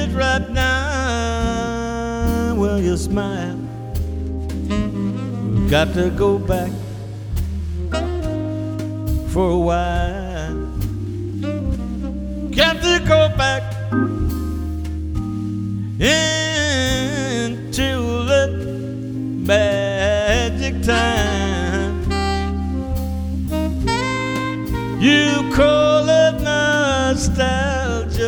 it right now. Well, you smile. We've got to go back for a while. Got to go back into the magic time.